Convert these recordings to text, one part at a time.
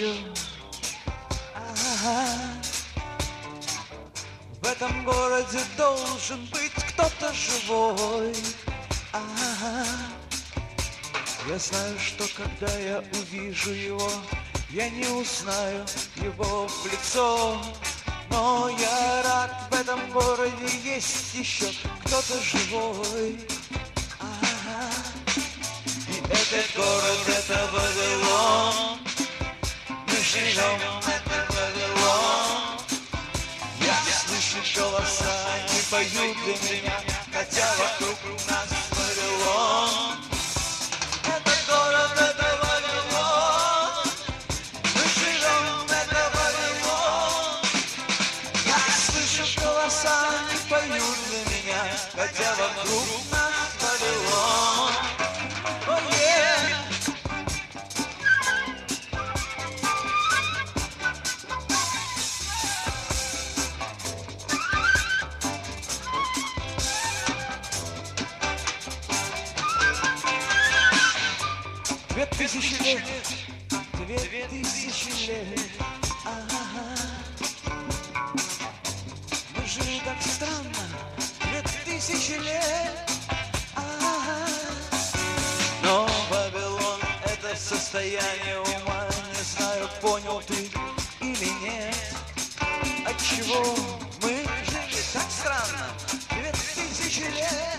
еще. В этом городе должен быть кто-то живой. Я знаю, что когда я увижу его, я не узнаю его в лицо. Но я рад, в этом городе есть еще кто-то живой. И этот город, это Вавилон. Мы живем, это Вавилон. Я слышу голоса, они поют для меня, хотя вокруг нас Вавилон. Этот город, это Вавилон. Мы живем, это Вавилон. Я слышу голоса, они поют для меня, хотя вокруг нас Вавилон. Oh, yeah. Две тысячи лет, 2000 лет. Мы жили так странно, 2000 лет. Но Вавилон — это состояние ума. Не знаю, понял ты или нет. Отчего мы жили так странно 2000 лет.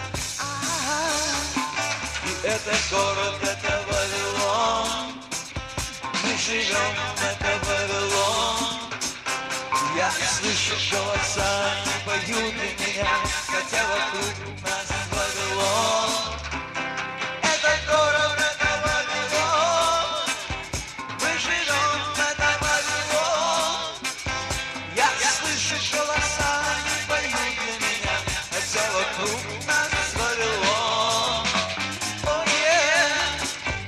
И этот город — это Вавилон. Мы живем, это Вавилон. Я слышу голоса, они поют для меня, хотя вокруг нас Вавилон. Этот город, это Вавилон. Мы живем, это Вавилон. Я слышу голоса, они поют для меня, хотя вокруг нас Вавилон. Oh, yeah.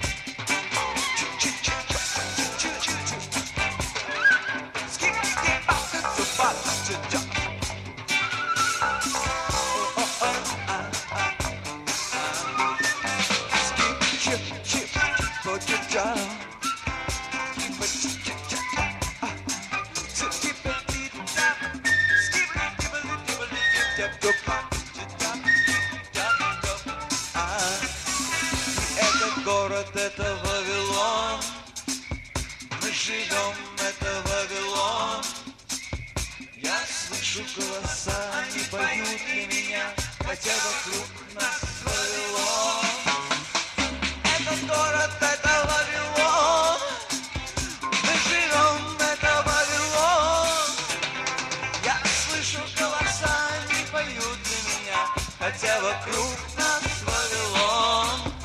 Этот город, это Вавилон. Мы живем, это Вавилон. Я слышу голоса, они поют для меня, хотя вокруг нас Вавилон. Этот город, это Вавилон. Мы живем, это Вавилон. Я слышу голоса, они поют для меня, хотя вокруг нас Вавилон.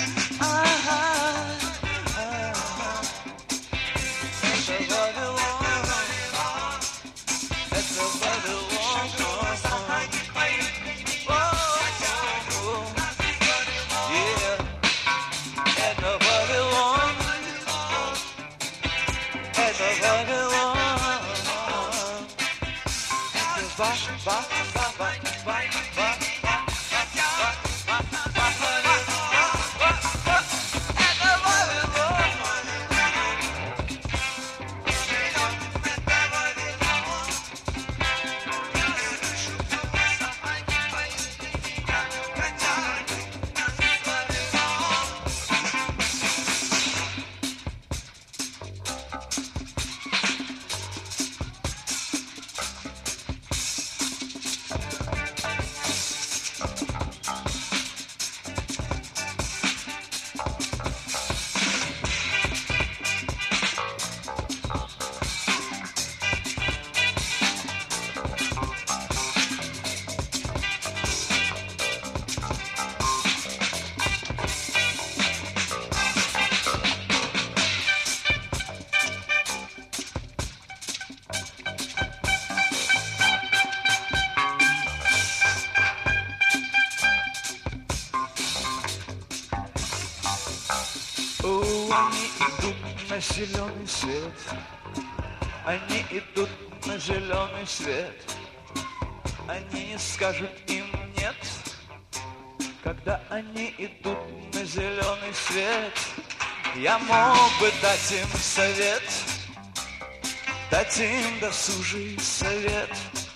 Они идут на зеленый свет. Они идут на зеленый свет. Они не скажут им нет, когда они идут на зеленый свет. Я мог бы дать им совет, дать им досужий совет,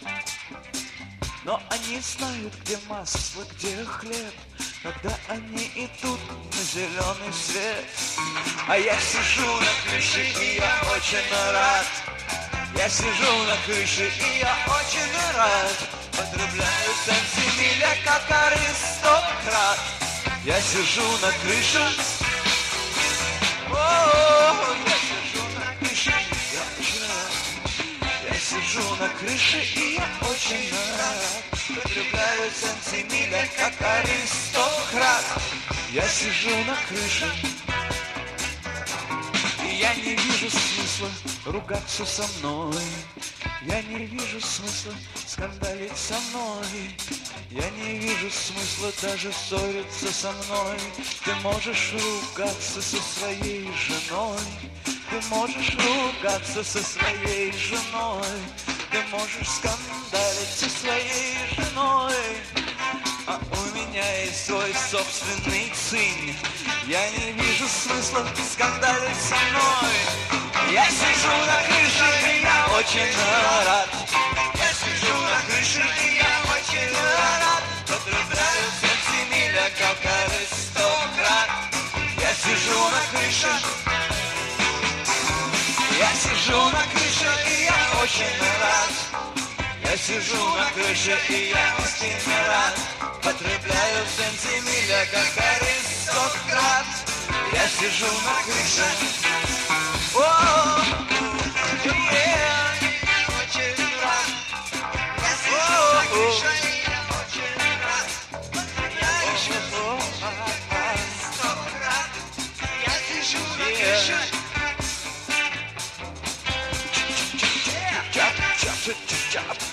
но они знают, где масло, где хлеб, когда они идут на зеленый свет. А я сижу на крыше, и я очень рад. Я сижу на крыше, и я очень рад. Потребляю сантимиля, как аристократ. Я сижу на крыше. О, я сижу на крыше, я очень рад. Я сижу на крыше, и я очень рад. Потребляю сантимиля, как аристократ. Я сижу на крыше. И я не вижу смысла ругаться со мной. Я не вижу смысла скандалить со мной. Я не вижу смысла даже ссориться со мной. Ты можешь ругаться со своей женой. Ты можешь ругаться со своей женой. Ты можешь скандалить со своей женой. А у меня есть свой собственный цинь. Я не вижу смысла скандалить со мной. Я сижу на крыше, и я очень рад. Я сижу на крыше, и я очень рад. Потребляю сантимиля, как аристократ. Я сижу на крыше. Я сижу на крыше, и я очень рад. Я сижу на крыше, и я очень рад. Потребляю сантимиля, как аристократ. Я сижу на крыше. О, я очень рад. Я сижу на крыше, и я очень рад. Я сижу на аристократ. Я сижу на крыше. Chop, chop, chop, chop.